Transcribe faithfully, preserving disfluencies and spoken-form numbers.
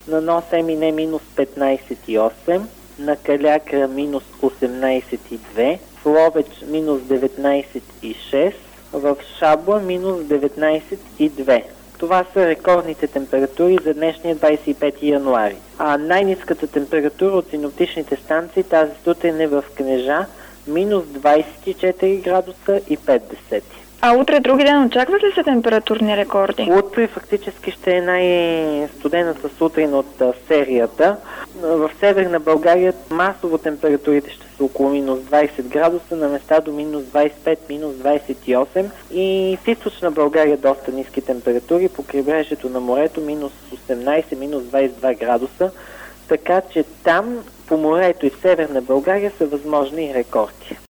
на Нос Емине минус петнайсет и осем, на Калиакра минус осемнайсет и две, в Ловеч минус деветнайсет и шест, в Шабла минус деветнайсет и две. Това са рекордните температури за днешния двайсет и пети януари. А най-ниската температура от синоптичните станции тази сутрин е в Кнежа минус двайсет и четири градуса и пет десети. А утре, други ден, очакват ли се температурни рекорди? Утре фактически ще е най-студената сутрин от а, серията. В Северна България масово температурите ще са около минус двайсет градуса, на места до минус двайсет и пет, минус двайсет и осем. И в Източна България доста ниски температури, по крайбрежието на морето минус осемнайсет, минус двайсет и два градуса. Така че там по морето и в Северна България са възможни рекорди.